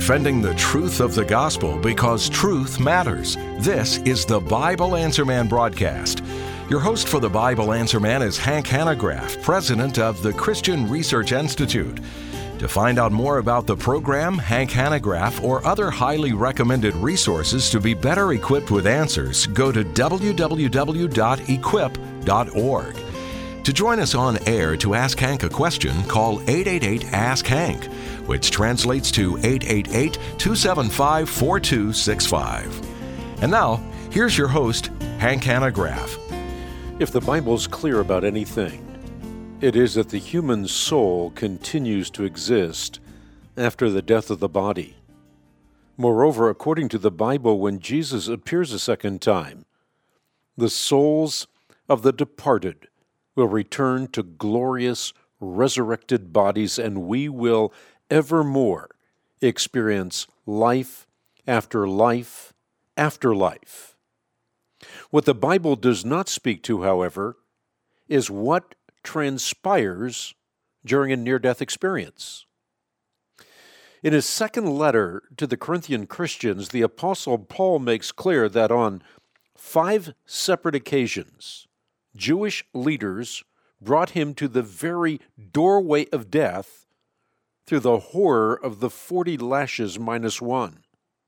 defending the truth of the gospel because truth matters. This is the Bible Answer Man broadcast. Your host for the Bible Answer Man is Hank Hanegraaff, president of the Christian Research Institute. To find out more about the program, Hank Hanegraaff, or other highly recommended resources to be better equipped with answers, go to www.equip.org. To join us on air to ask Hank a question, call 888-ASK-HANK, which translates to 888-275-4265. And now, here's your host, Hank Hanegraaff. If the Bible's clear about anything, it is that the human soul continues to exist after the death of the body. Moreover, according to the Bible, when Jesus appears a second time, the souls of the departed will return to glorious, resurrected bodies, and we will evermore experience life after life after life. What the Bible does not speak to, however, is what transpires during a near-death experience. In his second letter to the Corinthian Christians, the Apostle Paul makes clear that on 5 separate occasions, Jewish leaders brought him to the very doorway of death through the horror of the 40 lashes minus 1.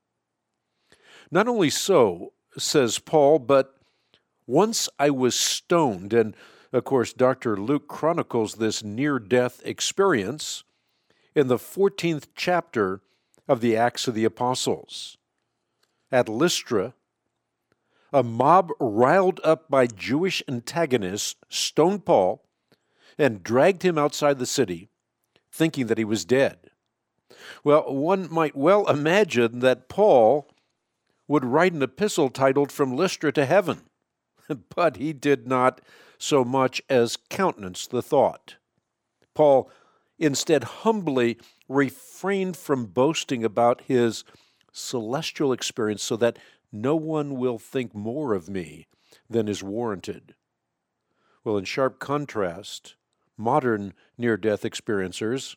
Not only so, says Paul, but once I was stoned, and of course Dr. Luke chronicles this near-death experience in the 14th chapter of the Acts of the Apostles. At Lystra, a mob riled up by Jewish antagonists stoned Paul and dragged him outside the city, thinking that he was dead. Well, one might well imagine that Paul would write an epistle titled From Lystra to Heaven, but he did not so much as countenance the thought. Paul instead humbly refrained from boasting about his celestial experience so that no one will think more of me than is warranted. Well, in sharp contrast, modern near-death experiencers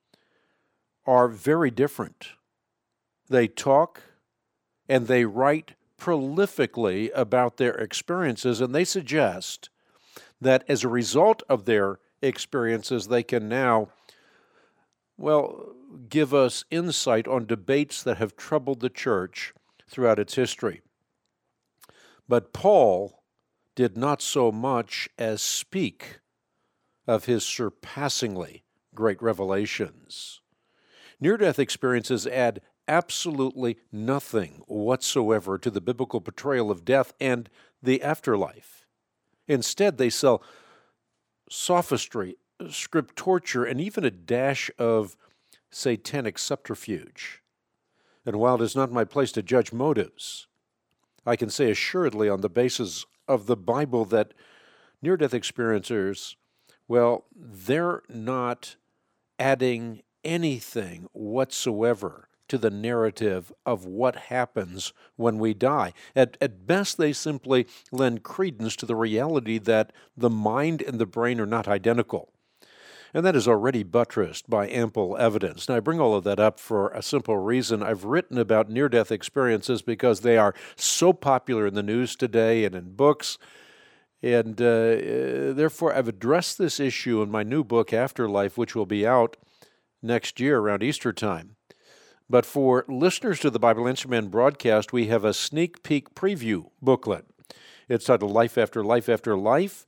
are very different. They talk and they write prolifically about their experiences, and they suggest that as a result of their experiences, they can now, give us insight on debates that have troubled the church throughout its history. But Paul did not so much as speak of his surpassingly great revelations. Near-death experiences add absolutely nothing whatsoever to the biblical portrayal of death and the afterlife. Instead, they sell sophistry, scriptorture, and even a dash of satanic subterfuge. And while it is not my place to judge motives, I can say assuredly on the basis of the Bible that near-death experiencers, they're not adding anything whatsoever to the narrative of what happens when we die. At best, they simply lend credence to the reality that the mind and the brain are not identical. And that is already buttressed by ample evidence. Now, I bring all of that up for a simple reason. I've written about near-death experiences because they are so popular in the news today and in books. And therefore, I've addressed this issue in my new book, Afterlife, which will be out next year around Easter time. But for listeners to the Bible Answer Man broadcast, we have a sneak peek preview booklet. It's titled Life After Life After Life.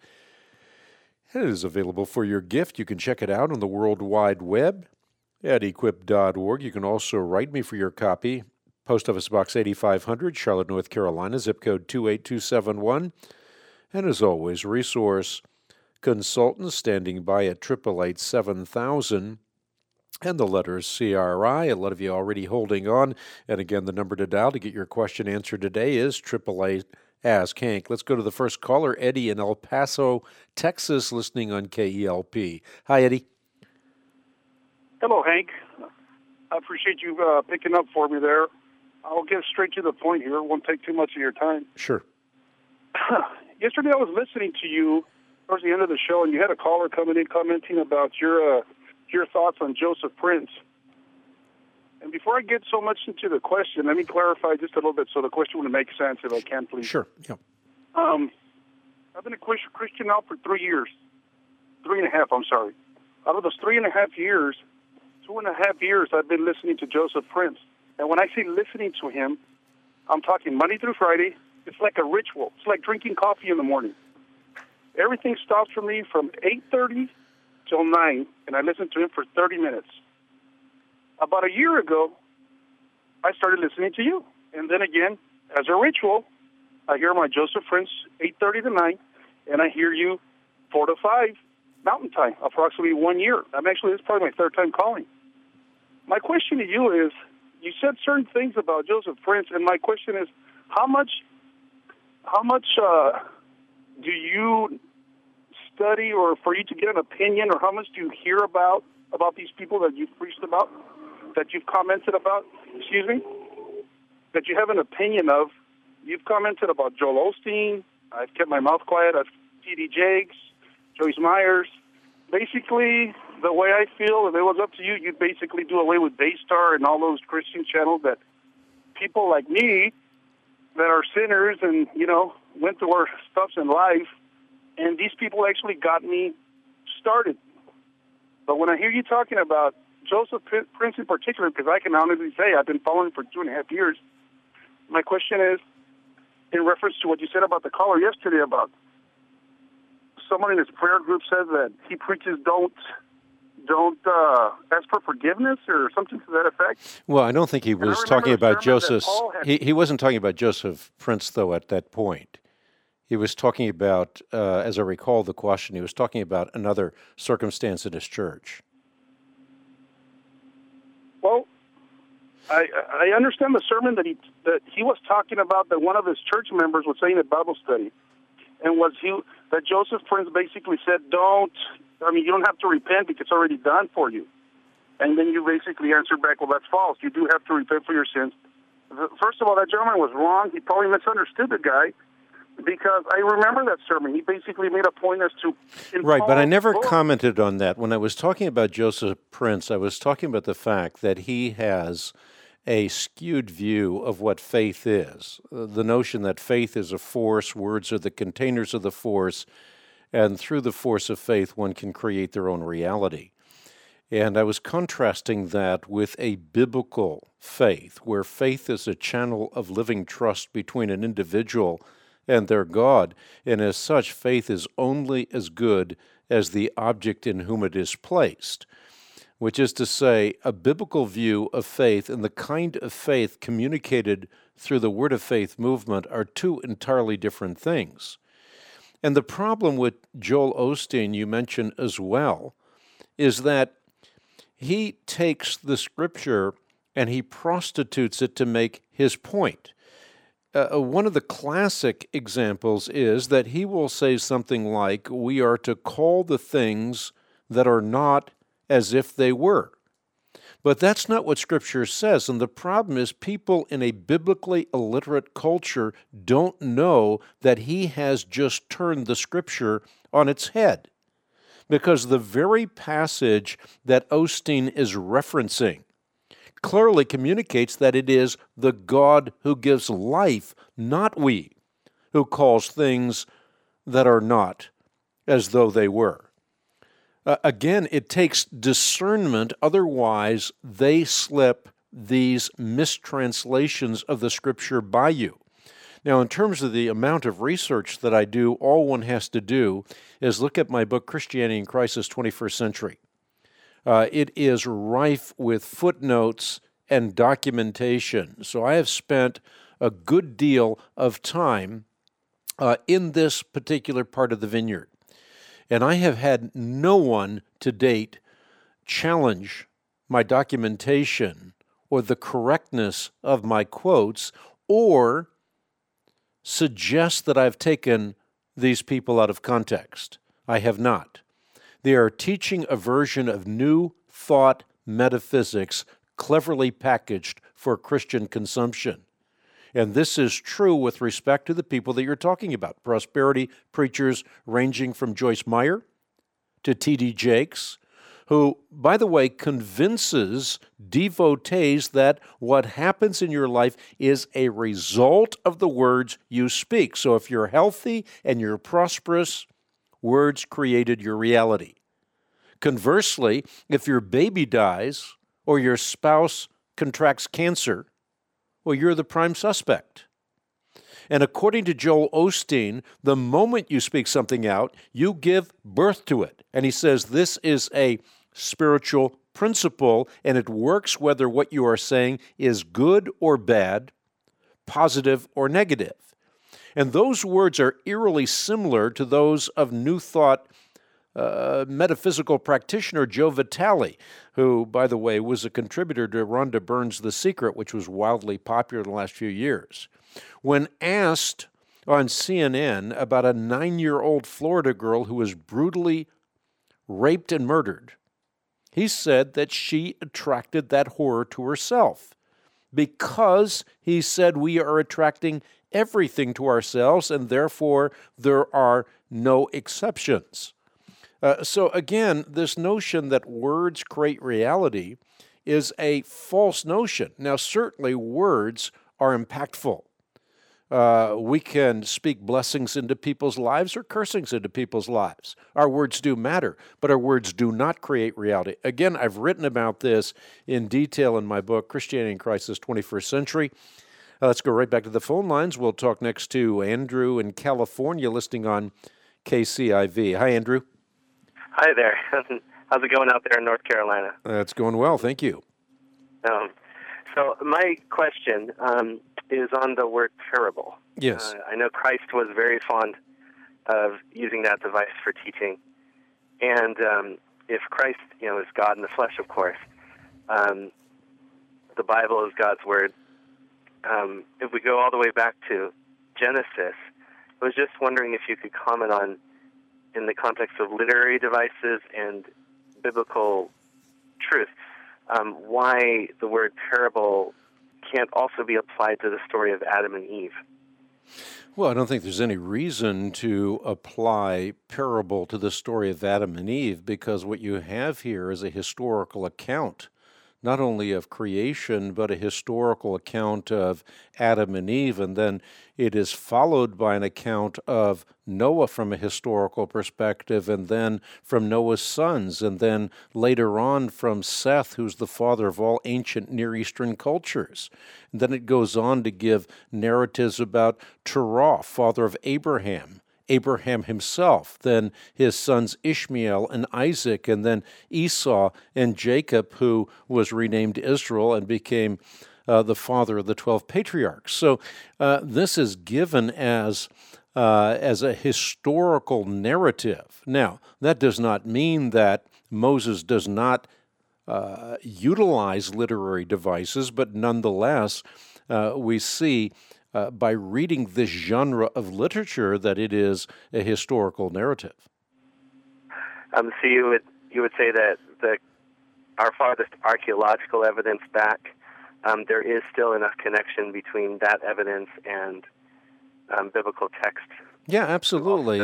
It is available for your gift. You can check it out on the World Wide Web at equip.org. You can also write me for your copy. Post Office Box 8500, Charlotte, North Carolina, zip code 28271. And as always, resource consultants standing by at 888-7000. And the letters CRI. A lot of you already holding on. And again, the number to dial to get your question answered today is 888-ASK-HANK. Let's go to the first caller, Eddie in El Paso, Texas, listening on KELP. Hi, Eddie. Hello, Hank. I appreciate you picking up for me there. I'll get straight to the point here. It won't take too much of your time. Sure. Yesterday I was listening to you towards the end of the show, and you had a caller coming in commenting about your thoughts on Joseph Prince. And And before I get so much into the question, let me clarify just a little bit so the question would make sense, if I can, please. Sure. Yeah. I've been a Christian now for 3 years. 3.5, I'm sorry. Out of those 3.5 years, 2.5 years I've been listening to Joseph Prince. And when I say listening to him, I'm talking Monday through Friday. It's like a ritual. It's like drinking coffee in the morning. Everything stops for me from 8:30 till 9, and I listen to him for 30 minutes. About a year ago, I started listening to you. And then again, as a ritual, I hear my Joseph Prince 8:30 to 9, and I hear you 4 to 5 Mountain Time, approximately 1 year. It's probably my third time calling. My question to you is, you said certain things about Joseph Prince, and my question is, how much do you study, or for you to get an opinion, or how much do you hear about these people that you've preached about, that you've commented about, that you have an opinion of? You've commented about Joel Osteen. I've kept my mouth quiet. I've T.D. Jakes, Joyce Myers. Basically, the way I feel, if it was up to you, you'd basically do away with Daystar and all those Christian channels that people like me that are sinners and, went through our stuffs in life, and these people actually got me started. But when I hear you talking about Joseph Prince in particular, because I can honestly say I've been following for 2.5 years, my question is, in reference to what you said about the caller yesterday, about someone in his prayer group says that he preaches don't ask for forgiveness or something to that effect. Well, I don't think he was talking about Joseph. He wasn't talking about Joseph Prince, though, at that point. He was talking about, as I recall the question, he was talking about another circumstance in his church. Well, I understand the sermon that he was talking about, that one of his church members was saying at Bible study, and that Joseph Prince basically said, you don't have to repent because it's already done for you. And then you basically answered back, well, that's false. You do have to repent for your sins. First of all, that gentleman was wrong. He probably misunderstood the guy, because I remember that sermon. He basically made a point as to... Right, but I never commented on that. When I was talking about Joseph Prince, I was talking about the fact that he has a skewed view of what faith is. The notion that faith is a force, words are the containers of the force, and through the force of faith, one can create their own reality. And I was contrasting that with a biblical faith, where faith is a channel of living trust between an individual and their God, and as such, faith is only as good as the object in whom it is placed, which is to say, a biblical view of faith and the kind of faith communicated through the Word of Faith movement are two entirely different things. And the problem with Joel Osteen, you mentioned as well, is that he takes the Scripture and he prostitutes it to make his point. One of the classic examples is that he will say something like, we are to call the things that are not as if they were. But that's not what Scripture says, and the problem is people in a biblically illiterate culture don't know that he has just turned the Scripture on its head, because the very passage that Osteen is referencing clearly communicates that it is the God who gives life, not we, who calls things that are not as though they were. Again, it takes discernment, otherwise they slip these mistranslations of the Scripture by you. Now, in terms of the amount of research that I do, all one has to do is look at my book, Christianity in Crisis, 21st Century. It is rife with footnotes and documentation. So I have spent a good deal of time in this particular part of the vineyard. And I have had no one to date challenge my documentation or the correctness of my quotes or suggest that I've taken these people out of context. I have not. They are teaching a version of New Thought metaphysics cleverly packaged for Christian consumption. And this is true with respect to the people that you're talking about, prosperity preachers ranging from Joyce Meyer to T.D. Jakes, who, by the way, convinces devotees that what happens in your life is a result of the words you speak. So if you're healthy and you're prosperous, words created your reality. Conversely, if your baby dies or your spouse contracts cancer, well, you're the prime suspect. And according to Joel Osteen, the moment you speak something out, you give birth to it. And he says this is a spiritual principle, and it works whether what you are saying is good or bad, positive or negative. And those words are eerily similar to those of New Thought metaphysical practitioner Joe Vitale, who, by the way, was a contributor to Rhonda Byrne's The Secret, which was wildly popular in the last few years. When asked on CNN about a 9-year-old Florida girl who was brutally raped and murdered, he said that she attracted that horror to herself because, he said, we are attracting everything to ourselves, and therefore there are no exceptions. So again, this notion that words create reality is a false notion. Now, certainly words are impactful. We can speak blessings into people's lives or cursings into people's lives. Our words do matter, but our words do not create reality. Again, I've written about this in detail in my book, Christianity in Crisis, 21st Century. Let's go right back to the phone lines. We'll talk next to Andrew in California, listening on KCIV. Hi, Andrew. Hi there. How's it going out there in North Carolina? It's going well, thank you. So my question is on the word parable. Yes. I know Christ was very fond of using that device for teaching. And if Christ, is God in the flesh, of course, the Bible is God's word. If we go all the way back to Genesis, I was just wondering if you could comment on, in the context of literary devices and biblical truth, why the word parable can't also be applied to the story of Adam and Eve. Well, I don't think there's any reason to apply parable to the story of Adam and Eve, because what you have here is a historical account, not only of creation, but a historical account of Adam and Eve, and then it is followed by an account of Noah from a historical perspective, and then from Noah's sons, and then later on from Seth, who's the father of all ancient Near Eastern cultures. And then it goes on to give narratives about Terah, father of Abraham himself, then his sons Ishmael and Isaac, and then Esau and Jacob, who was renamed Israel and became the father of the 12 patriarchs. So this is given as a historical narrative. Now, that does not mean that Moses does not utilize literary devices, but nonetheless, we see by reading this genre of literature that it is a historical narrative. So you would say that our farthest archaeological evidence back, there is still enough connection between that evidence and biblical text. Yeah, absolutely.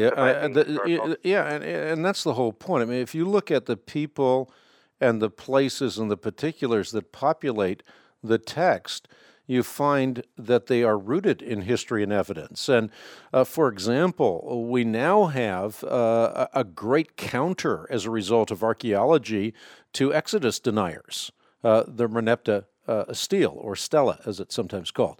And that's the whole point. I mean, if you look at the people and the places and the particulars that populate the text, you find that they are rooted in history and evidence. And for example, we now have a great counter as a result of archaeology to Exodus deniers, the Merneptah stele, or stela, as it's sometimes called.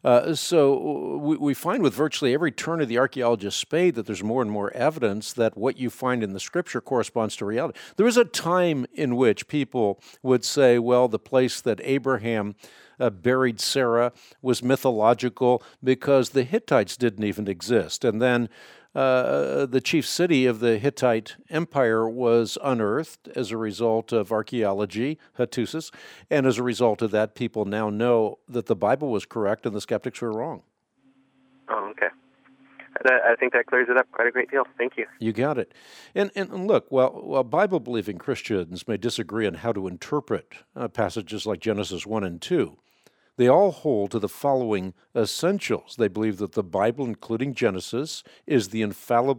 So we find with virtually every turn of the archaeologist's spade that there's more and more evidence that what you find in the Scripture corresponds to reality. There was a time in which people would say, well, the place that Abraham buried Sarah was mythological because the Hittites didn't even exist. And then the chief city of the Hittite Empire was unearthed as a result of archaeology, Hattusis, and as a result of that, people now know that the Bible was correct and the skeptics were wrong. Oh, okay. I think that clears it up quite a great deal. Thank you. You got it. And look, while Bible-believing Christians may disagree on how to interpret passages like Genesis 1 and 2, they all hold to the following essentials. They believe that the Bible, including Genesis, is the infallible,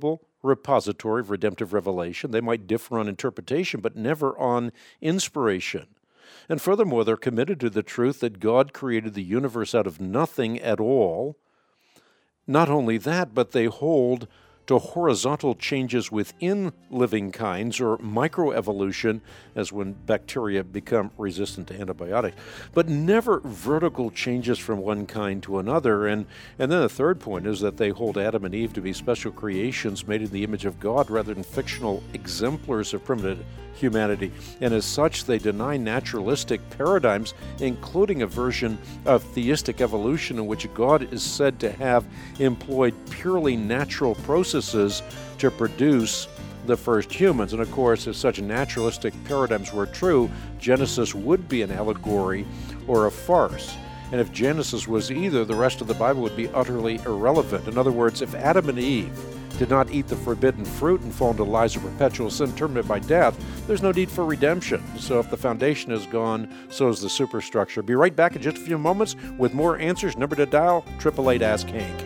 repository of redemptive revelation. They might differ on interpretation, but never on inspiration. And furthermore, they're committed to the truth that God created the universe out of nothing at all. Not only that, but they hold to horizontal changes within living kinds, or microevolution, as when bacteria become resistant to antibiotics, but never vertical changes from one kind to another. And then the third point is that they hold Adam and Eve to be special creations made in the image of God rather than fictional exemplars of primitive humanity. And as such, they deny naturalistic paradigms, including a version of theistic evolution in which God is said to have employed purely natural processes to produce the first humans. And of course, if such naturalistic paradigms were true, Genesis would be an allegory or a farce. And if Genesis was either, the rest of the Bible would be utterly irrelevant. In other words, if Adam and Eve did not eat the forbidden fruit and fall into lives of perpetual sin terminated by death, there's no need for redemption. So if the foundation is gone, so is the superstructure. Be right back in just a few moments with more answers. Number to dial, 888-ASK-HANK.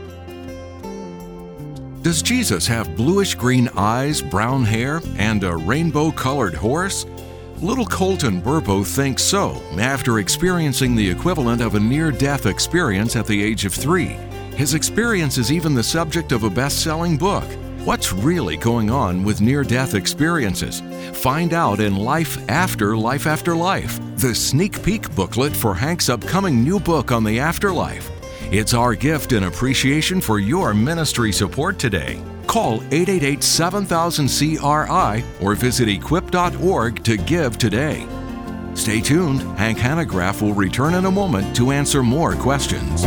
Does Jesus have bluish-green eyes, brown hair, and a rainbow-colored horse? Little Colton Burpo thinks so, after experiencing the equivalent of a near-death experience at the age of 3. His experience is even the subject of a best-selling book. What's really going on with near-death experiences? Find out in Life After Life After Life, the sneak peek booklet for Hank's upcoming new book on the afterlife. It's our gift in appreciation for your ministry support today. Call 888-7000-CRI or visit equip.org to give today. Stay tuned. Hank Hanegraaff will return in a moment to answer more questions.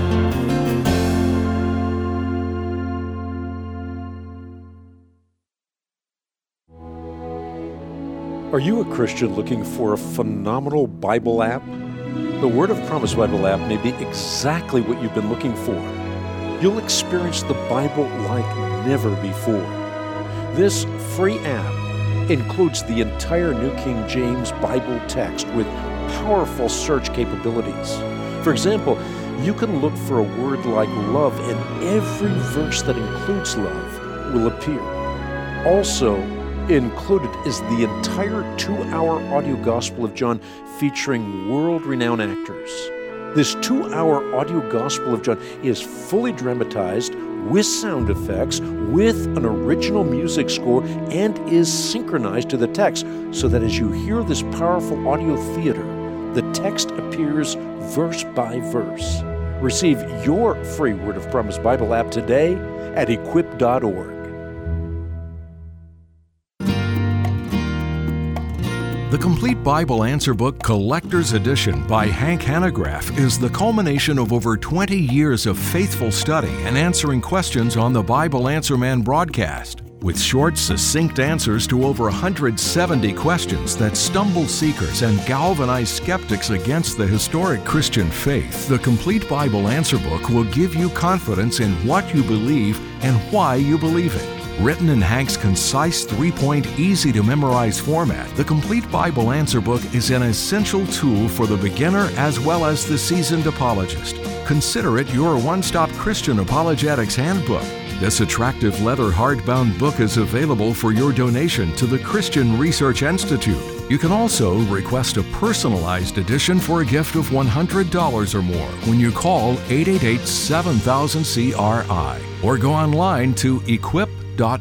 Are you a Christian looking for a phenomenal Bible app? The Word of Promise Bible app may be exactly what you've been looking for. You'll experience the Bible like never before. This free app includes the entire New King James Bible text with powerful search capabilities. For example, you can look for a word like love, and every verse that includes love will appear. Also included is the entire 2-hour audio Gospel of John featuring world-renowned actors. This 2-hour audio Gospel of John is fully dramatized with sound effects, with an original music score, and is synchronized to the text so that as you hear this powerful audio theater, the text appears verse by verse. Receive your free Word of Promise Bible app today at equip.org. The Complete Bible Answer Book Collector's Edition by Hank Hanegraaff is the culmination of over 20 years of faithful study and answering questions on the Bible Answer Man broadcast. With short, succinct answers to over 170 questions that stumble seekers and galvanize skeptics against the historic Christian faith, the Complete Bible Answer Book will give you confidence in what you believe and why you believe it. Written in Hank's concise 3-point, easy-to-memorize format, the Complete Bible Answer Book is an essential tool for the beginner as well as the seasoned apologist. Consider it your one-stop Christian apologetics handbook. This attractive leather hardbound book is available for your donation to the Christian Research Institute. You can also request a personalized edition for a gift of $100 or more when you call 888-7000-CRI or go online to equip.org.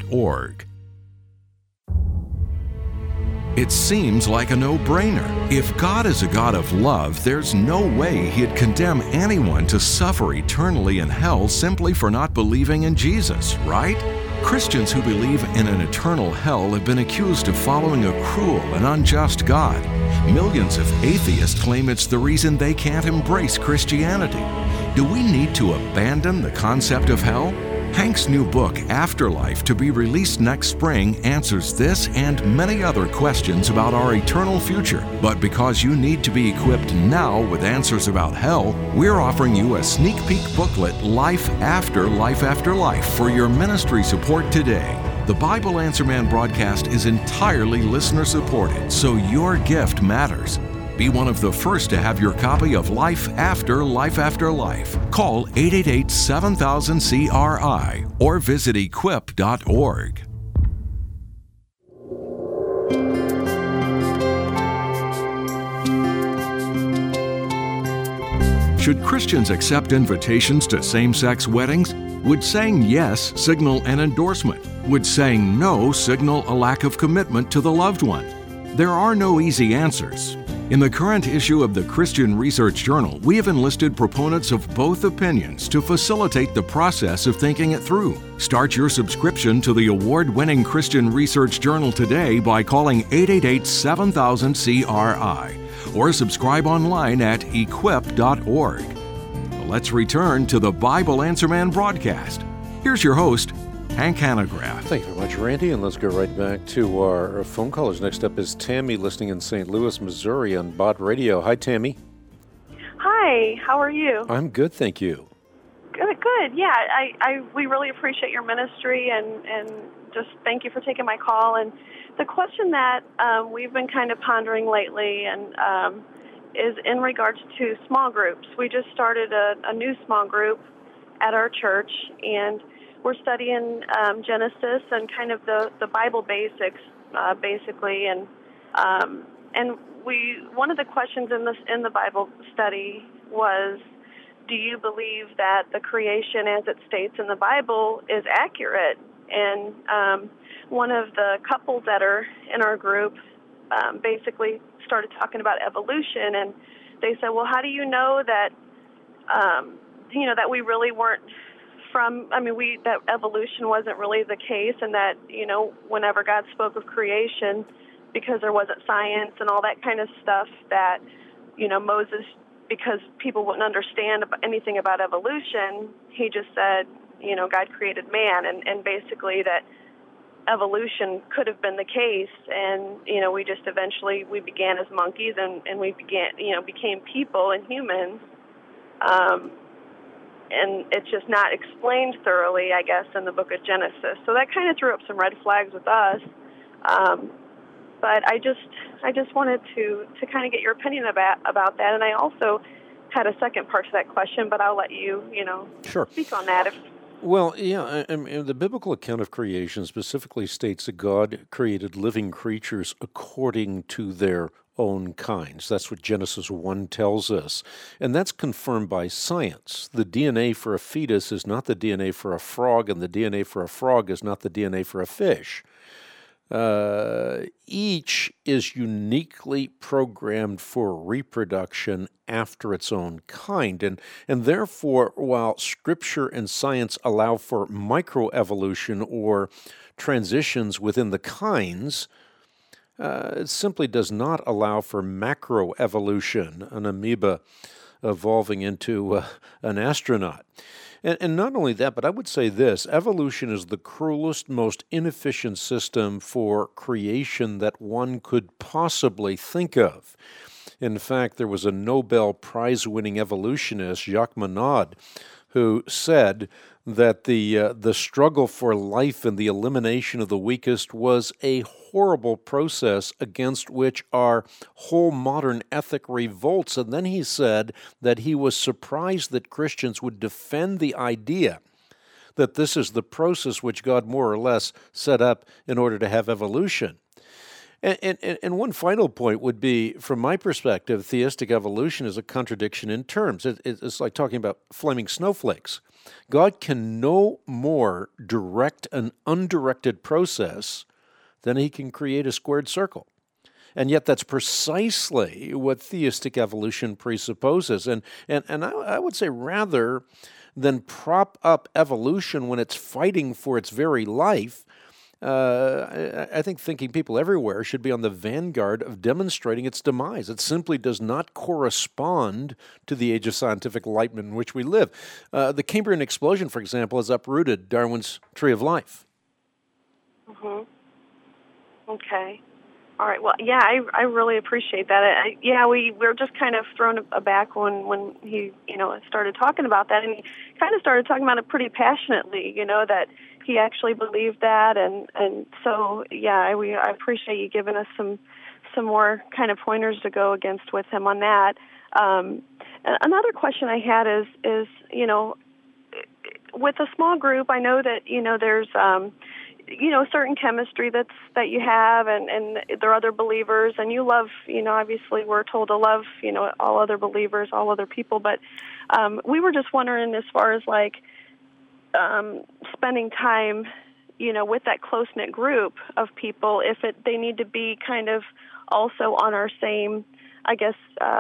It seems like a no-brainer. If God is a God of love, there's no way He'd condemn anyone to suffer eternally in hell simply for not believing in Jesus, right? Christians who believe in an eternal hell have been accused of following a cruel and unjust God. Millions of atheists claim it's the reason they can't embrace Christianity. Do we need to abandon the concept of hell? Hank's new book, Afterlife, to be released next spring, answers this and many other questions about our eternal future. But because you need to be equipped now with answers about hell, we're offering you a sneak peek booklet, Life After Life After Life, for your ministry support today. The Bible Answer Man broadcast is entirely listener-supported, so your gift matters. Be one of the first to have your copy of Life After Life After Life. Call 888-7000-CRI or visit equip.org. Should Christians accept invitations to same-sex weddings? Would saying yes signal an endorsement? Would saying no signal a lack of commitment to the loved one? There are no easy answers. In the current issue of the Christian Research Journal, we have enlisted proponents of both opinions to facilitate the process of thinking it through. Start your subscription to the award-winning Christian Research Journal today by calling 888-7000-CRI or subscribe online at equip.org. Let's return to the Bible Answer Man broadcast. Here's your host, Hank Hanegraaff. Thank you very much, Randy, and let's go right back to our phone callers. Next up is Tammy, listening in St. Louis, Missouri on Bott Radio. Hi, Tammy. Hi, how are you? I'm good, thank you. Good. Yeah, we really appreciate your ministry and just thank you for taking my call. And the question that we've been kind of pondering lately and is in regards to small groups. We just started a new small group at our church, and we're studying Genesis and kind of the Bible basics, basically. And one of the questions in the Bible study was, do you believe that the creation as it states in the Bible is accurate? And one of the couples that are in our group basically started talking about evolution, and they said, well, how do you know that, that we really weren't that evolution wasn't really the case, and that, whenever God spoke of creation, because there wasn't science and all that kind of stuff, that, Moses, because people wouldn't understand anything about evolution, he just said, God created man, and basically that evolution could have been the case, and we just eventually began as monkeys, and we became people and humans, and it's just not explained thoroughly, I guess, in the book of Genesis. So that kind of threw up some red flags with us. But I just wanted to kind of get your opinion about that, and I also had a second part to that question, but I'll let you Sure. speak on that. Well, yeah, the biblical account of creation specifically states that God created living creatures according to their own kinds. That's what Genesis 1 tells us. And that's confirmed by science. The DNA for a fetus is not the DNA for a frog, and the DNA for a frog is not the DNA for a fish. Each is uniquely programmed for reproduction after its own kind. And therefore, while Scripture and science allow for microevolution or transitions within the kinds, it simply does not allow for macroevolution, an amoeba evolving into an astronaut. And not only that, but I would say this: evolution is the cruelest, most inefficient system for creation that one could possibly think of. In fact, there was a Nobel Prize-winning evolutionist, Jacques Monod, who said that the struggle for life and the elimination of the weakest was a horrible process against which our whole modern ethic revolts. And then he said that he was surprised that Christians would defend the idea that this is the process which God more or less set up in order to have evolution. And one final point would be, from my perspective, theistic evolution is a contradiction in terms. It's like talking about flaming snowflakes. God can no more direct an undirected process than he can create a squared circle. And yet that's precisely what theistic evolution presupposes. And I would say, rather than prop up evolution when it's fighting for its very life, I think thinking people everywhere should be on the vanguard of demonstrating its demise. It simply does not correspond to the age of scientific enlightenment in which we live. The Cambrian explosion, for example, has uprooted Darwin's tree of life. Mm-hmm. Okay. All right. Well, yeah, I really appreciate that. We were just kind of thrown aback when he, started talking about that, and he kind of started talking about it pretty passionately, that he actually believed that, and so, yeah, I appreciate you giving us some some more kind of pointers to go against with him on that. Another question I had is with a small group, I know that there's certain chemistry that you have, and there are other believers, and you love, obviously we're told to love, all other believers, all other people, but we were just wondering, as far as like spending time, with that close-knit group of people, if they need to be kind of also on our same, I guess,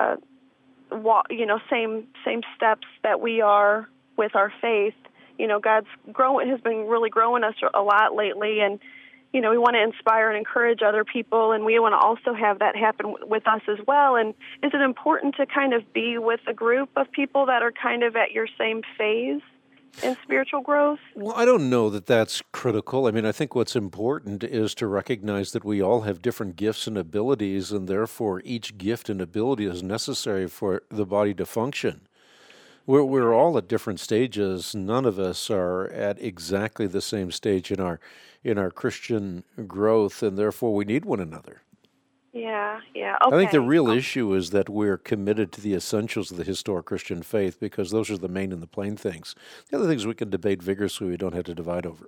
same steps that we are with our faith. God's has been really growing us a lot lately, and we want to inspire and encourage other people, and we want to also have that happen with us as well. And is it important to kind of be with a group of people that are kind of at your same phase in spiritual growth? Well, I don't know that that's critical. I mean, I think what's important is to recognize that we all have different gifts and abilities, and therefore each gift and ability is necessary for the body to function. We're all at different stages. None of us are at exactly the same stage in our Christian growth, and therefore we need one another. Yeah, okay. I think the real issue is that we're committed to the essentials of the historic Christian faith, because those are the main and the plain things. The other things we can debate vigorously, we don't have to divide over.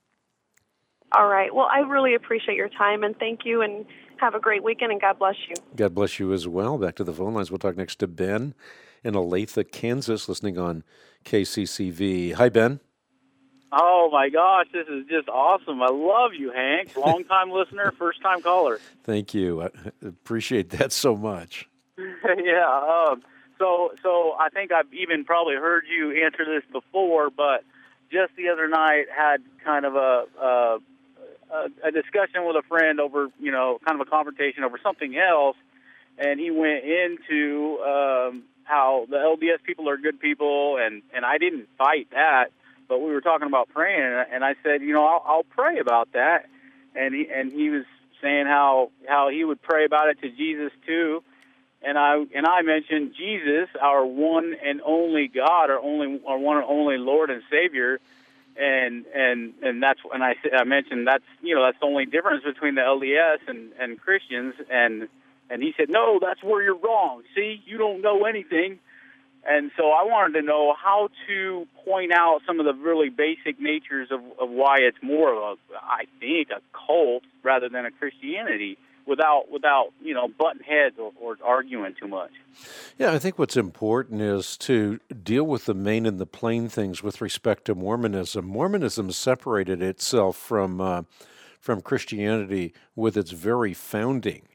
All right. Well, I really appreciate your time, and thank you, and have a great weekend, and God bless you. God bless you as well. Back to the phone lines. We'll talk next to Ben in Olathe, Kansas, listening on KCCV. Hi, Ben. Oh, my gosh, this is just awesome. I love you, Hank. Long-time listener, first-time caller. Thank you. I appreciate that so much. Yeah. So I think I've even probably heard you answer this before, but just the other night had kind of a discussion with a friend over, kind of a confrontation over something else, and he went into how the LDS people are good people, and I didn't fight that. But we were talking about praying, and I said, I'll pray about that. And he was saying how he would pray about it to Jesus too. And I mentioned Jesus, our one and only God, our one and only Lord and Savior. And that's when I mentioned that's the only difference between the LDS and Christians. And he said, no, that's where you're wrong. See, you don't know anything. And so I wanted to know how to point out some of the really basic natures of why it's more of a cult rather than a Christianity, without butting heads or arguing too much. Yeah, I think what's important is to deal with the main and the plain things with respect to Mormonism. Mormonism separated itself from Christianity with its very founding.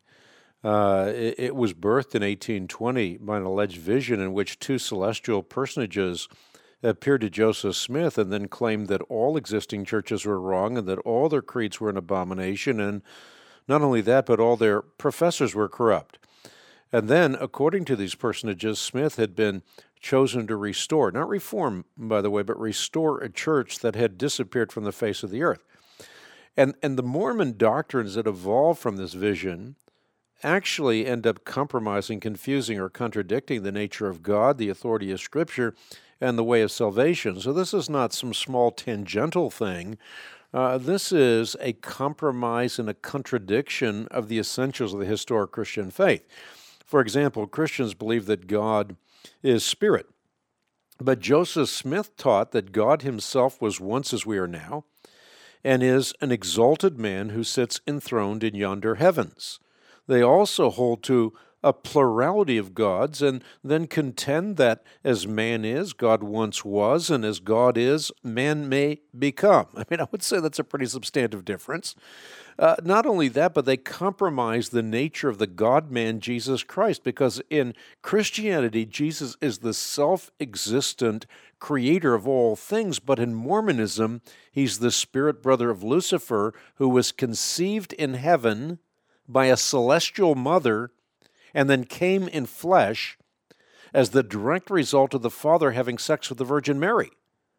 It was birthed in 1820 by an alleged vision in which two celestial personages appeared to Joseph Smith and then claimed that all existing churches were wrong and that all their creeds were an abomination, and not only that, but all their professors were corrupt. And then, according to these personages, Smith had been chosen to restore, not reform, by the way, but restore a church that had disappeared from the face of the earth. And the Mormon doctrines that evolved from this vision actually end up compromising, confusing, or contradicting the nature of God, the authority of Scripture, and the way of salvation. So this is not some small tangential thing. This is a compromise and a contradiction of the essentials of the historic Christian faith. For example, Christians believe that God is spirit, but Joseph Smith taught that God himself was once as we are now, and is an exalted man who sits enthroned in yonder heavens. They also hold to a plurality of gods and then contend that as man is, God once was, and as God is, man may become. I mean, I would say that's a pretty substantive difference. Not only that, but they compromise the nature of the God-man Jesus Christ, because in Christianity, Jesus is the self-existent creator of all things, but in Mormonism, he's the spirit brother of Lucifer, who was conceived in heaven by a celestial mother, and then came in flesh as the direct result of the Father having sex with the Virgin Mary.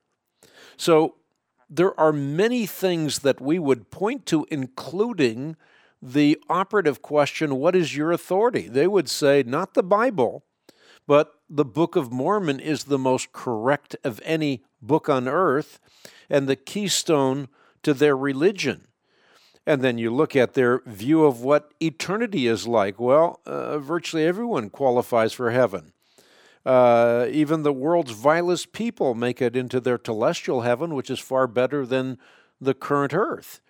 So there are many things that we would point to, including the operative question, what is your authority? They would say, not the Bible, but the Book of Mormon is the most correct of any book on earth and the keystone to their religion. And then you look at their view of what eternity is like. Well, virtually everyone qualifies for heaven. Even the world's vilest people make it into their telestial heaven, which is far better than the current earth.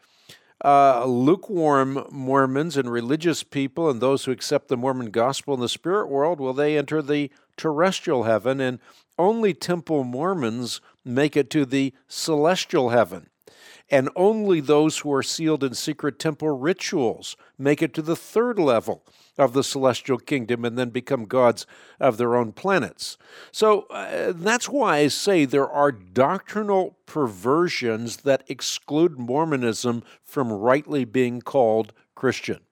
Lukewarm Mormons and religious people and those who accept the Mormon gospel in the spirit world, well, they enter the terrestrial heaven, and only temple Mormons make it to the celestial heaven. And only those who are sealed in secret temple rituals make it to the third level of the celestial kingdom and then become gods of their own planets. So that's why I say there are doctrinal perversions that exclude Mormonism from rightly being called Christian.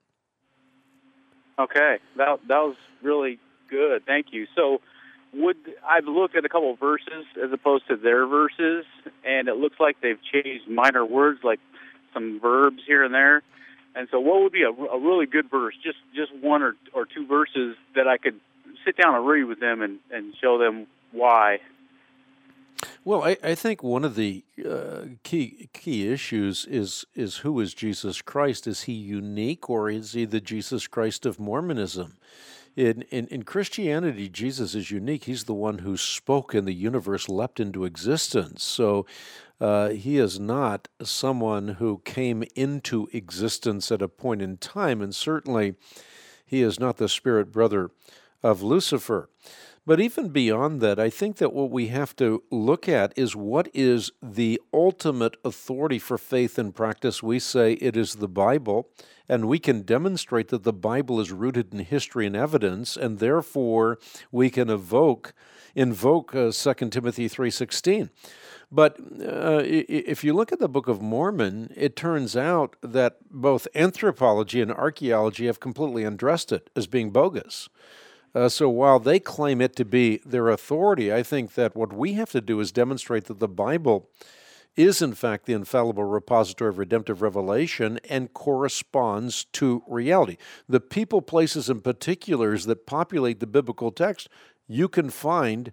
Okay, that was really good. Thank you. So I've looked at a couple of verses as opposed to their verses, and it looks like they've changed minor words, like some verbs here and there. And so what would be a really good verse, just one or two verses that I could sit down and read with them and show them why? Well, I think one of the key issues is who is Jesus Christ? Is he unique, or is he the Jesus Christ of Mormonism? In Christianity, Jesus is unique. He's the one who spoke and the universe leapt into existence. So he is not someone who came into existence at a point in time, and certainly he is not the spirit brother of Lucifer. But even beyond that, I think that what we have to look at is what is the ultimate authority for faith and practice. We say it is the Bible, and we can demonstrate that the Bible is rooted in history and evidence, and therefore we can invoke 2 Timothy 3:16. But if you look at the Book of Mormon, it turns out that both anthropology and archaeology have completely undressed it as being bogus. So while they claim it to be their authority, I think that what we have to do is demonstrate that the Bible is in fact the infallible repository of redemptive revelation and corresponds to reality. The people, places, and particulars that populate the biblical text, you can find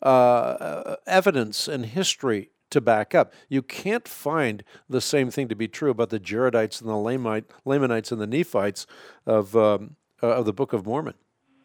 evidence and history to back up. You can't find the same thing to be true about the Jaredites and the Lamanites and the Nephites of the Book of Mormon.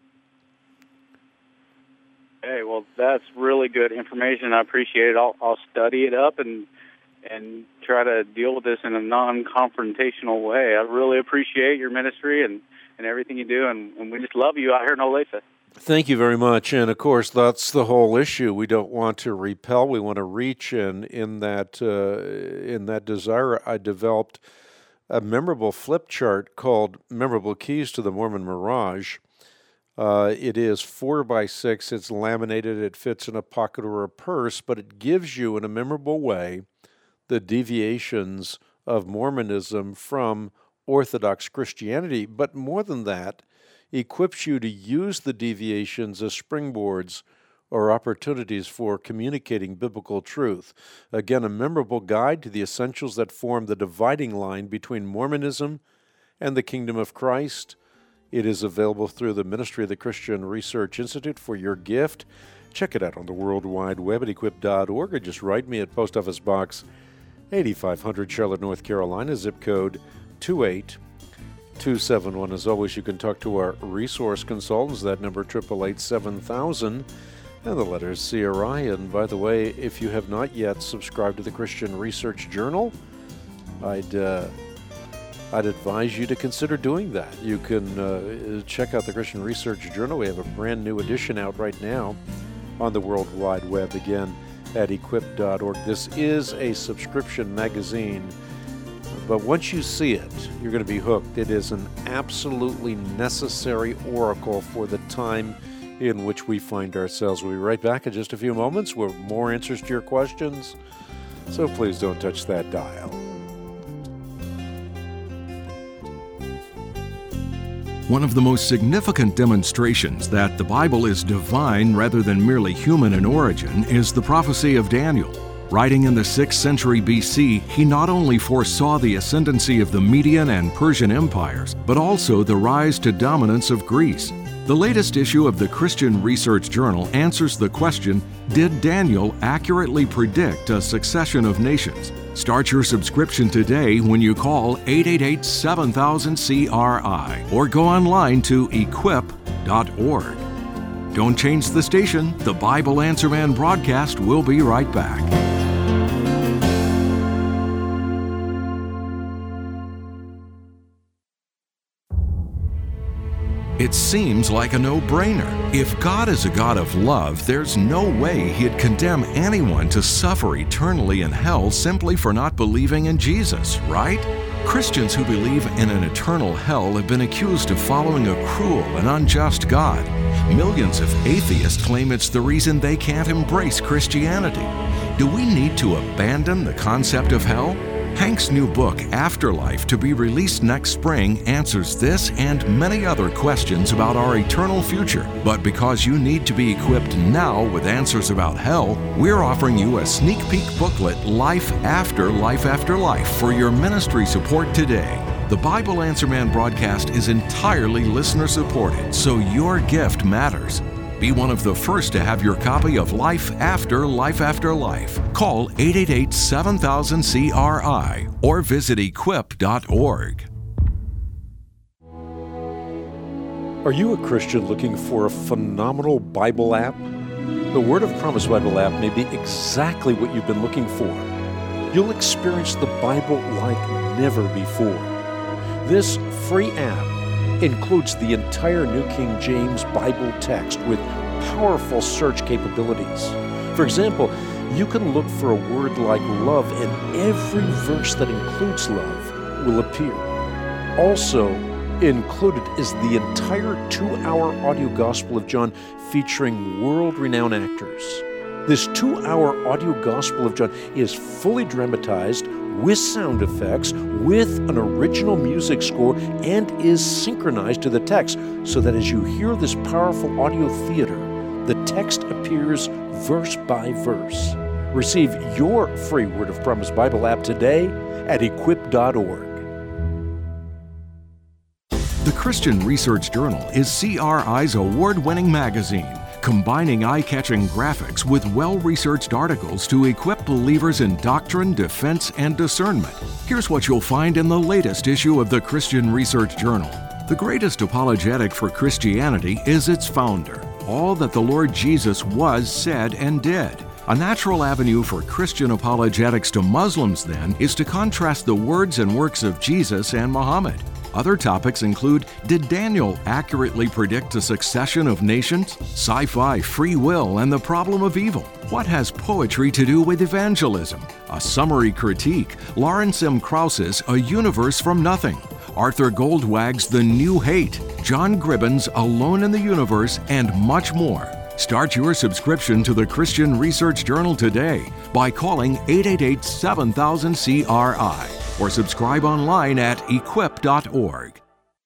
Hey, well, that's really good information. I appreciate it. I'll study it up and try to deal with this in a non-confrontational way. I really appreciate your ministry and everything you do, and we just love you out here in Olathe. Thank you very much. And, of course, that's the whole issue. We don't want to repel. We want to reach. And in that desire, I developed a memorable flip chart called Memorable Keys to the Mormon Mirage. It is 4x6. It's laminated. It fits in a pocket or a purse, but it gives you, in a memorable way, the deviations of Mormonism from Orthodox Christianity. But more than that, equips you to use the deviations as springboards or opportunities for communicating biblical truth. Again, a memorable guide to the essentials that form the dividing line between Mormonism and the Kingdom of Christ. It is available through the ministry of the Christian Research Institute for your gift. Check it out on the World Wide Web at equip.org, or just write me at Post Office Box 8500, Charlotte, North Carolina, zip code 28271. As always, you can talk to our resource consultants. That number, 888-7000, and the letters CRI. And by the way, if you have not yet subscribed to the Christian Research Journal, I'd advise you to consider doing that. You can check out the Christian Research Journal. We have a brand new edition out right now on the World Wide Web, again, at equip.org. This is a subscription magazine, but once you see it, you're going to be hooked. It is an absolutely necessary oracle for the time in which we find ourselves. We'll be right back in just a few moments with more answers to your questions, so please don't touch that dial. One of the most significant demonstrations that the Bible is divine rather than merely human in origin is the prophecy of Daniel. Writing in the 6th century BC, he not only foresaw the ascendancy of the Median and Persian empires, but also the rise to dominance of Greece. The latest issue of the Christian Research Journal answers the question, did Daniel accurately predict a succession of nations? Start your subscription today when you call 888-7000-CRI or go online to equip.org. Don't change the station. The Bible Answer Man broadcast will be right back. It seems like a no-brainer. If God is a God of love, there's no way He'd condemn anyone to suffer eternally in hell simply for not believing in Jesus, right? Christians who believe in an eternal hell have been accused of following a cruel and unjust God. Millions of atheists claim it's the reason they can't embrace Christianity. Do we need to abandon the concept of hell? Hank's new book, Afterlife, to be released next spring, answers this and many other questions about our eternal future. But because you need to be equipped now with answers about hell, we're offering you a sneak peek booklet, Life After Life After Life, for your ministry support today. The Bible Answer Man broadcast is entirely listener-supported, so your gift matters. Be one of the first to have your copy of Life After Life After Life. Call 888-7000-CRI or visit equip.org. Are you a Christian looking for a phenomenal Bible app? The Word of Promise Bible app may be exactly what you've been looking for. You'll experience the Bible like never before. This free app includes the entire New King James Bible text with powerful search capabilities. For example, you can look for a word like love, and every verse that includes love will appear. Also included is the entire 2-hour audio Gospel of John featuring world-renowned actors. This 2-hour audio Gospel of John is fully dramatized with sound effects, with an original music score, and is synchronized to the text, so that as you hear this powerful audio theater, the text appears verse by verse. Receive your free Word of Promise Bible app today at equip.org. The Christian Research Journal is CRI's award-winning magazine, combining eye-catching graphics with well-researched articles to equip believers in doctrine, defense, and discernment. Here's what you'll find in the latest issue of the Christian Research Journal. The greatest apologetic for Christianity is its founder, all that the Lord Jesus was, said, and did. A natural avenue for Christian apologetics to Muslims, then, is to contrast the words and works of Jesus and Muhammad. Other topics include, did Daniel accurately predict a succession of nations? Sci-fi, free will, and the problem of evil. What has poetry to do with evangelism? A summary critique, Lawrence M. Krause's A Universe from Nothing. Arthur Goldwag's The New Hate, John Gribben's Alone in the Universe, and much more. Start your subscription to the Christian Research Journal today by calling 888-7000-CRI or subscribe online at equip.org.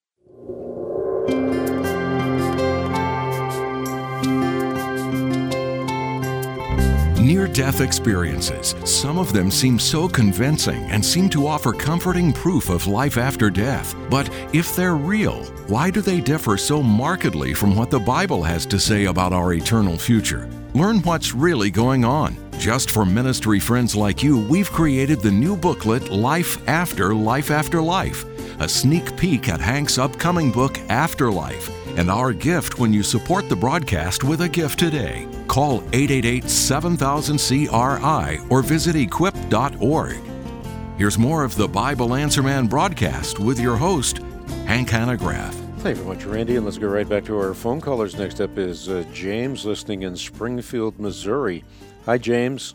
Near-death experiences. Some of them seem so convincing and seem to offer comforting proof of life after death. But if they're real, why do they differ so markedly from what the Bible has to say about our eternal future? Learn what's really going on. Just for ministry friends like you, we've created the new booklet, Life After Life After Life, a sneak peek at Hank's upcoming book, Afterlife, and our gift when you support the broadcast with a gift today. Call 888-7000-CRI or visit equip.org. Here's more of the Bible Answer Man broadcast with your host, Hank Hanegraaff. Thank you very much, Randy, and let's go right back to our phone callers. Next up is James, listening in Springfield, Missouri. Hi, James.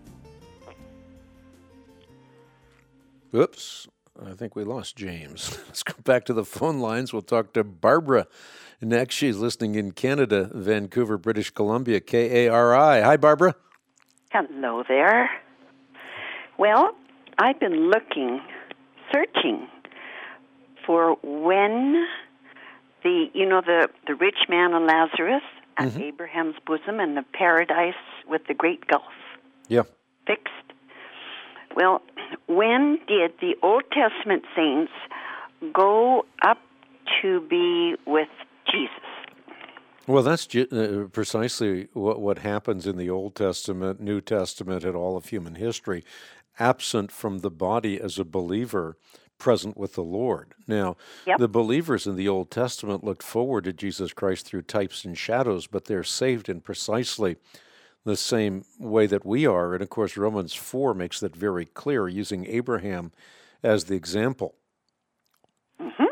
Oops, I think we lost James. Let's go back to the phone lines. We'll talk to Barbara next. She's listening in Canada, Vancouver, British Columbia, KARI. Hi, Barbara. Hello there. Well, I've been searching for when the rich man and Lazarus at Abraham's bosom and the paradise with the great gulf fixed. Well, when did the Old Testament saints go up to be with Jesus? Well, that's precisely what happens in the Old Testament, New Testament, and all of human history, absent from the body as a believer, present with the Lord. Now, Yep. the believers in the Old Testament looked forward to Jesus Christ through types and shadows, but they're saved in precisely the same way that we are. And of course, Romans 4 makes that very clear, using Abraham as the example. Mm-hmm.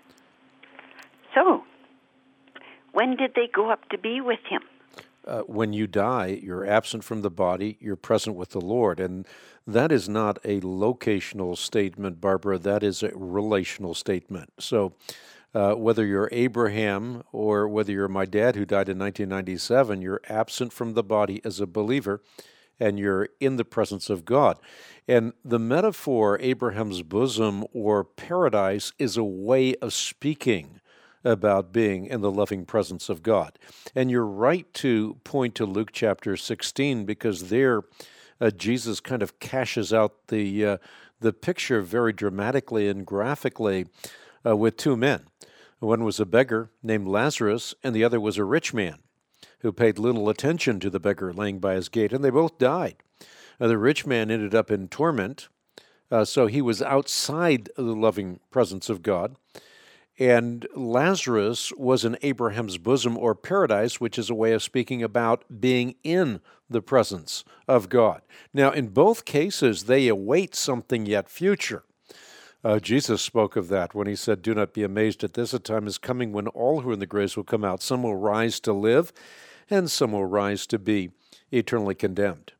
So, when did they go up to be with him? When you die, you're absent from the body, you're present with the Lord. And that is not a locational statement, Barbara. That is a relational statement. So whether you're Abraham or whether you're my dad who died in 1997, you're absent from the body as a believer, and you're in the presence of God. And the metaphor, Abraham's bosom or paradise, is a way of speaking about being in the loving presence of God. And you're right to point to Luke chapter 16, because there Jesus kind of cashes out the picture very dramatically and graphically with two men. One was a beggar named Lazarus, and the other was a rich man who paid little attention to the beggar laying by his gate, and they both died. The rich man ended up in torment, so he was outside the loving presence of God. And Lazarus was in Abraham's bosom or paradise, which is a way of speaking about being in the presence of God. Now, in both cases, they await something yet future. Jesus spoke of that when he said, "Do not be amazed at this. A time is coming when all who are in the graves will come out. Some will rise to live, and some will rise to be eternally condemned."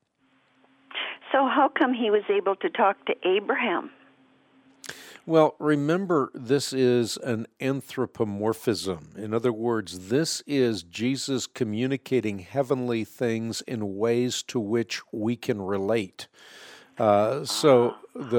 So how come he was able to talk to Abraham? Well, remember, this is an anthropomorphism. In other words, this is Jesus communicating heavenly things in ways to which we can relate. So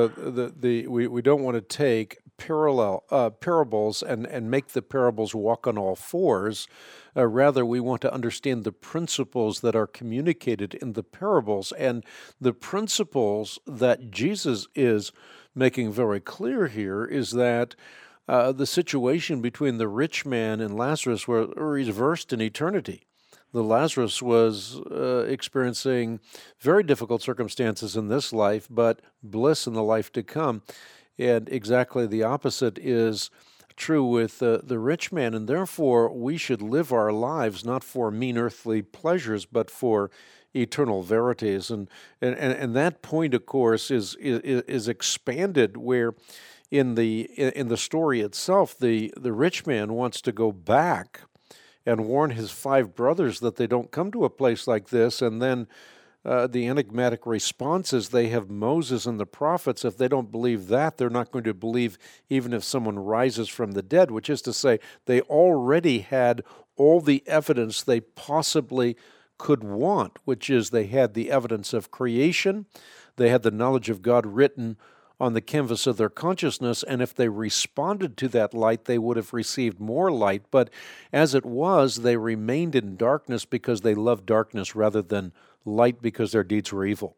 we don't want to take parables and make the parables walk on all fours. Rather, we want to understand the principles that are communicated in the parables, and the principles that Jesus is making very clear here is that the situation between the rich man and Lazarus were reversed in eternity. The Lazarus was experiencing very difficult circumstances in this life, but bliss in the life to come. And exactly the opposite is true with the rich man, and therefore we should live our lives not for mean earthly pleasures, but for eternal verities. And that point, of course, is expanded where in the story itself, the rich man wants to go back and warn his 5 brothers that they don't come to a place like this, and then the enigmatic response is they have Moses and the prophets. If they don't believe that, they're not going to believe even if someone rises from the dead, which is to say they already had all the evidence they possibly could want, which is they had the evidence of creation, they had the knowledge of God written on the canvas of their consciousness, and if they responded to that light, they would have received more light. But as it was, they remained in darkness because they loved darkness rather than light because their deeds were evil.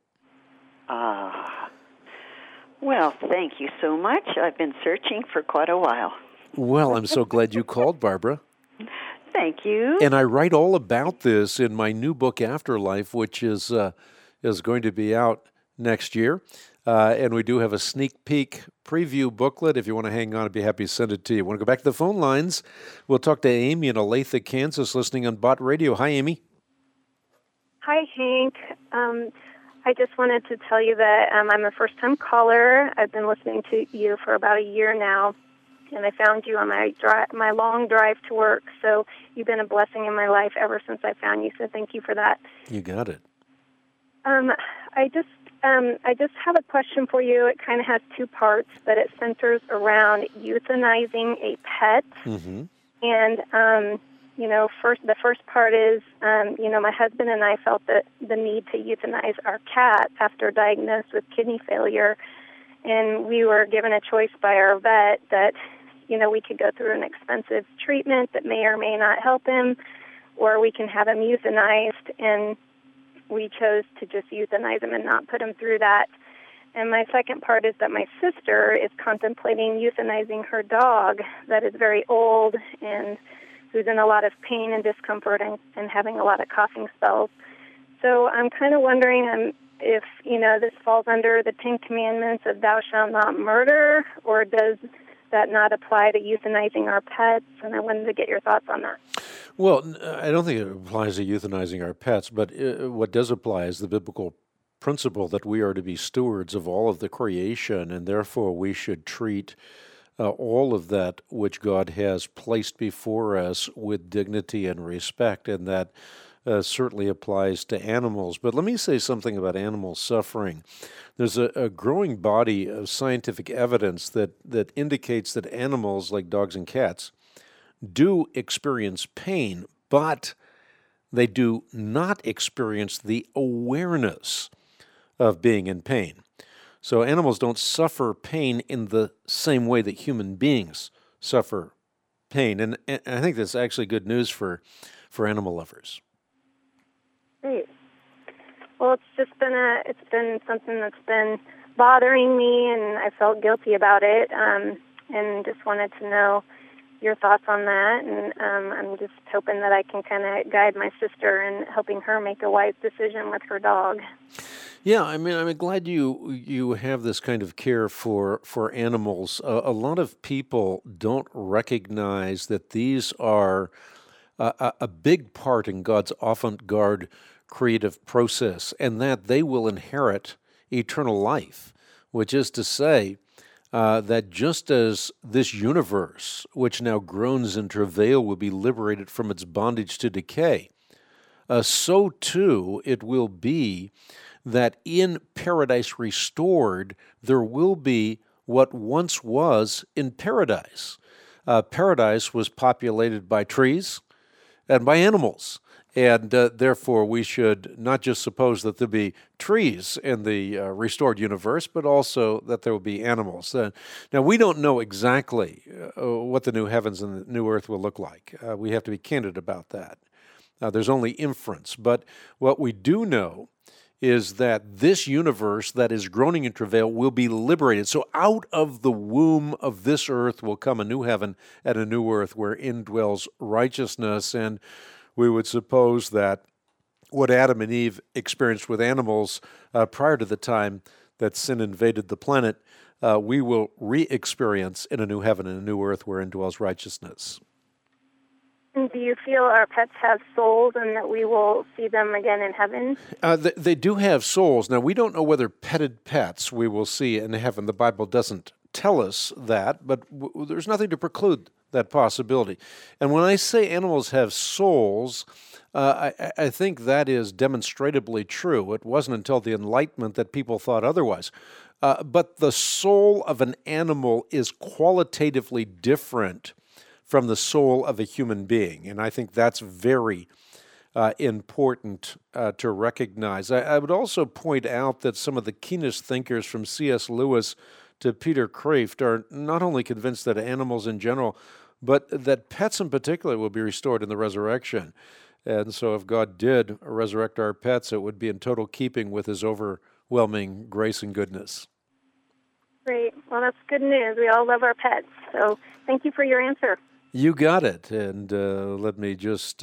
Well, thank you so much. I've been searching for quite a while. Well, I'm so glad you called, Barbara. Thank you. And I write all about this in my new book, Afterlife, which is going to be out next year. And we do have a sneak peek preview booklet. If you want to hang on, I'd be happy to send it to you. Want to go back to the phone lines? We'll talk to Amy in Olathe, Kansas, listening on Bott Radio. Hi, Amy. Hi, Hank. I just wanted to tell you that I'm a first-time caller. I've been listening to you for about a year now, and I found you on my long drive to work. So you've been a blessing in my life ever since I found you, so thank you for that. You got it. I just have a question for you. It kind of has 2 parts, but it centers around euthanizing a pet. Mm-hmm. And, the first part is, my husband and I felt the need to euthanize our cat after diagnosed with kidney failure. And we were given a choice by our vet that, we could go through an expensive treatment that may or may not help him, or we can have him euthanized. And we chose to just euthanize him and not put him through that. And my second part is that my sister is contemplating euthanizing her dog that is very old and who's in a lot of pain and discomfort and having a lot of coughing spells. So I'm kind of wondering if, this falls under the 10 Commandments of thou shalt not murder, or does that not apply to euthanizing our pets? And I wanted to get your thoughts on that. Well, I don't think it applies to euthanizing our pets, but what does apply is the biblical principle that we are to be stewards of all of the creation, and therefore we should treat all of that which God has placed before us with dignity and respect, and that certainly applies to animals. But let me say something about animal suffering. There's a growing body of scientific evidence that indicates that animals like dogs and cats do experience pain, but they do not experience the awareness of being in pain. So animals don't suffer pain in the same way that human beings suffer pain. And I think that's actually good news for animal lovers. Great. Well, it's been something that's been bothering me, and I felt guilty about it, and just wanted to know your thoughts on that. And I'm just hoping that I can kind of guide my sister in helping her make a wise decision with her dog. Yeah, I mean, I'm glad you have this kind of care for animals. A lot of people don't recognize that these are a big part in God's avant-garde creative process, and that they will inherit eternal life, which is to say that just as this universe, which now groans in travail, will be liberated from its bondage to decay, so too it will be that in Paradise Restored, there will be what once was in Paradise. Paradise was populated by trees and by animals. And therefore, we should not just suppose that there'll be trees in the restored universe, but also that there will be animals. Now, we don't know exactly what the new heavens and the new earth will look like. We have to be candid about that. There's only inference. But what we do know is that this universe that is groaning in travail will be liberated. So out of the womb of this earth will come a new heaven and a new earth wherein dwells righteousness. And we would suppose that what Adam and Eve experienced with animals prior to the time that sin invaded the planet, we will re-experience in a new heaven and a new earth wherein dwells righteousness. And do you feel our pets have souls and that we will see them again in heaven? They do have souls. Now, we don't know whether petted pets we will see in heaven. The Bible doesn't tell us that, but there's nothing to preclude that possibility. And when I say animals have souls, I think that is demonstrably true. It wasn't until the Enlightenment that people thought otherwise. But the soul of an animal is qualitatively different from the soul of a human being, and I think that's very important to recognize. I would also point out that some of the keenest thinkers, from C.S. Lewis to Peter Kreeft, are not only convinced that animals in general, but that pets in particular will be restored in the resurrection. And so if God did resurrect our pets, it would be in total keeping with his overwhelming grace and goodness. Great. Well, that's good news. We all love our pets. So thank you for your answer. You got it. And let me just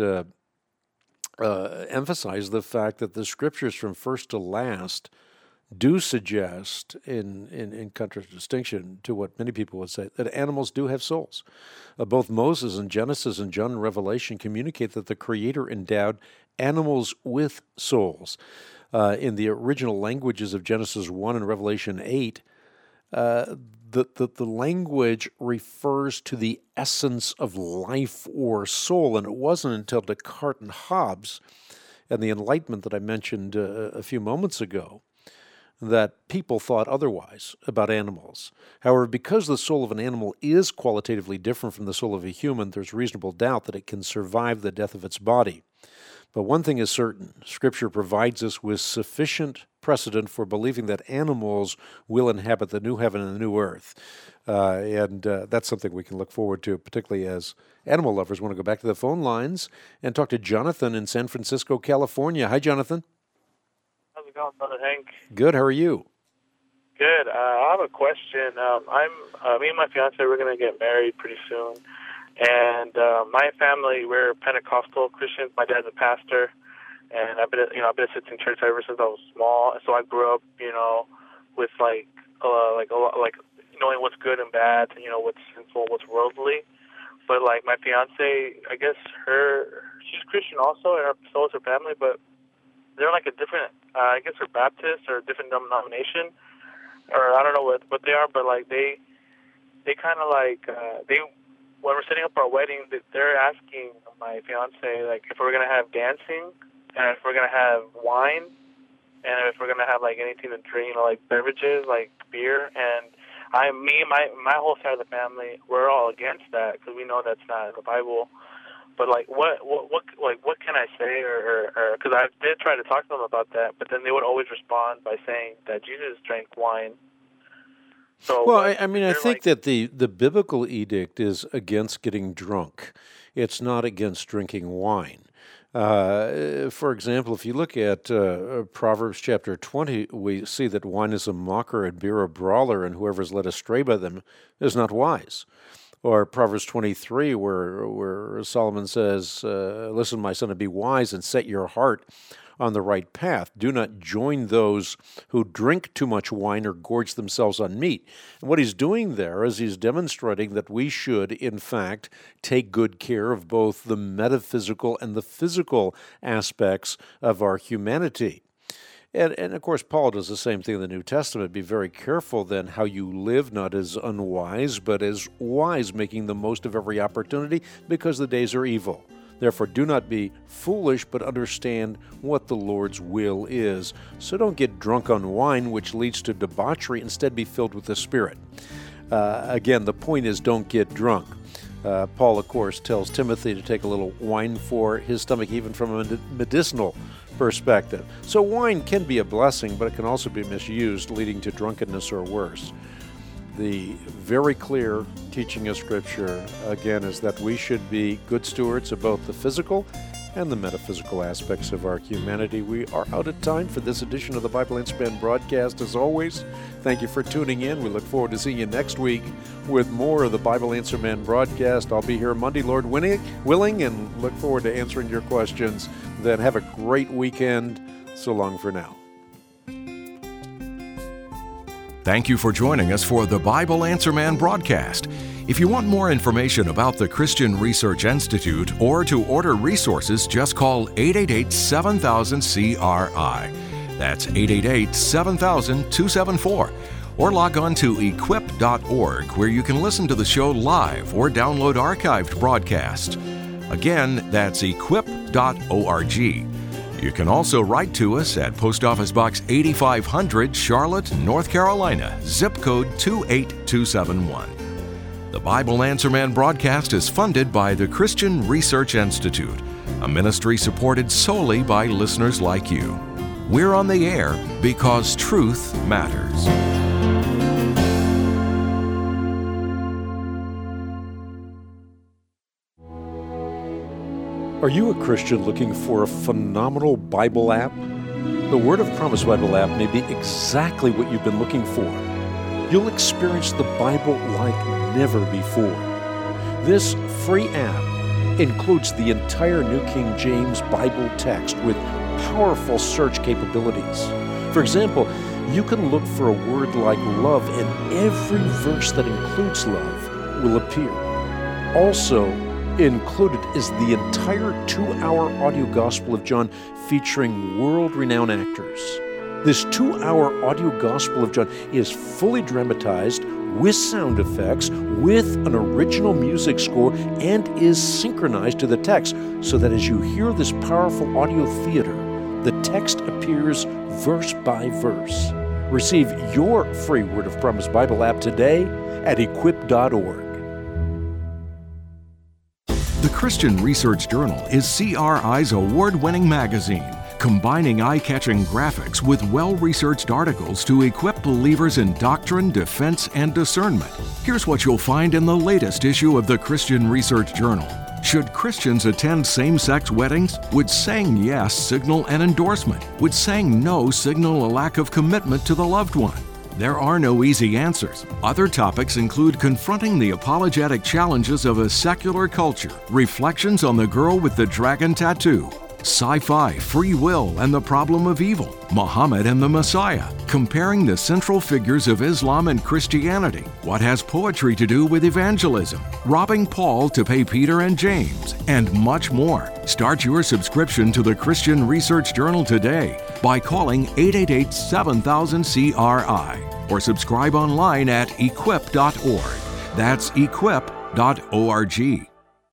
emphasize the fact that the scriptures from first to last do suggest, in contradistinction to what many people would say, that animals do have souls. Both Moses in Genesis and John in Revelation communicate that the Creator endowed animals with souls. In the original languages of Genesis 1 and Revelation 8, the language refers to the essence of life or soul, and it wasn't until Descartes and Hobbes and the Enlightenment that I mentioned a few moments ago that people thought otherwise about animals. However, because the soul of an animal is qualitatively different from the soul of a human, there's reasonable doubt that it can survive the death of its body. But one thing is certain, Scripture provides us with sufficient precedent for believing that animals will inhabit the new heaven and the new earth. And that's something we can look forward to, particularly as animal lovers. Want to go back to the phone lines and talk to Jonathan in San Francisco, California. Hi, Jonathan. How's it going, Brother Hank? Good. How are you? Good. I have a question. Me and my fiance, we're going to get married pretty soon. And my family, we're Pentecostal Christians. My dad's a pastor, and I've been assisting church ever since I was small. So I grew up, with like knowing what's good and bad, what's sinful, what's worldly. But like my fiance, I guess she's Christian also, and so is her family, but they're like a different, I guess they're Baptist or a different denomination, or I don't know what they are, but like they kind of like, when we're setting up our wedding, they're asking my fiance like if we're going to have dancing, and if we're going to have wine, and if we're going to have like anything to drink, like beverages, like beer, and my whole side of the family, we're all against that because we know that's not in the Bible. But like, what can I say? Or because I did try to talk to them about that, but then they would always respond by saying that Jesus drank wine. So, well, I think that the biblical edict is against getting drunk. It's not against drinking wine. For example, if you look at Proverbs chapter 20, we see that wine is a mocker and beer a brawler, and whoever is led astray by them is not wise. Or Proverbs 23, where Solomon says, listen, my son, and be wise and set your heart on the right path. Do not join those who drink too much wine or gorge themselves on meat. And what he's doing there is he's demonstrating that we should, in fact, take good care of both the metaphysical and the physical aspects of our humanity. And of course, Paul does the same thing in the New Testament. Be very careful then how you live, not as unwise, but as wise, making the most of every opportunity, because the days are evil. Therefore, do not be foolish, but understand what the Lord's will is. So don't get drunk on wine, which leads to debauchery. Instead, be filled with the Spirit. Again, the point is don't get drunk. Paul, of course, tells Timothy to take a little wine for his stomach, even from a medicinal perspective. So wine can be a blessing, but it can also be misused, leading to drunkenness or worse. The very clear teaching of Scripture, again, is that we should be good stewards of both the physical and the metaphysical aspects of our humanity. We are out of time for this edition of the Bible Answer Man broadcast. As always, thank you for tuning in. We look forward to seeing you next week with more of the Bible Answer Man broadcast. I'll be here Monday, Lord willing, and look forward to answering your questions. Then have a great weekend. So long for now. Thank you for joining us for the Bible Answer Man broadcast. If you want more information about the Christian Research Institute or to order resources, just call 888-7000-CRI. That's 888-7000-274. Or log on to equip.org, where you can listen to the show live or download archived broadcasts. Again, that's equip.org. You can also write to us at Post Office Box 8500, Charlotte, North Carolina, zip code 28271. The Bible Answer Man broadcast is funded by the Christian Research Institute, a ministry supported solely by listeners like you. We're on the air because truth matters. Are you a Christian looking for a phenomenal Bible app? The Word of Promise Bible app may be exactly what you've been looking for. You'll experience the Bible like never before. This free app includes the entire New King James Bible text with powerful search capabilities. For example, you can look for a word like love, and every verse that includes love will appear. Also, included is the entire 2-hour audio Gospel of John featuring world-renowned actors. This 2-hour audio Gospel of John is fully dramatized with sound effects, with an original music score, and is synchronized to the text so that as you hear this powerful audio theater, the text appears verse by verse. Receive your free Word of Promise Bible app today at equip.org. The Christian Research Journal is CRI's award-winning magazine, combining eye-catching graphics with well-researched articles to equip believers in doctrine, defense, and discernment. Here's what you'll find in the latest issue of the Christian Research Journal. Should Christians attend same-sex weddings? Would saying yes signal an endorsement? Would saying no signal a lack of commitment to the loved one? There are no easy answers. Other topics include confronting the apologetic challenges of a secular culture, reflections on the girl with the dragon tattoo, sci-fi, free will, and the problem of evil, Muhammad and the Messiah, comparing the central figures of Islam and Christianity, what has poetry to do with evangelism, robbing Paul to pay Peter and James, and much more. Start your subscription to the Christian Research Journal today by calling 888-7000-CRI or subscribe online at equip.org. That's equip.org.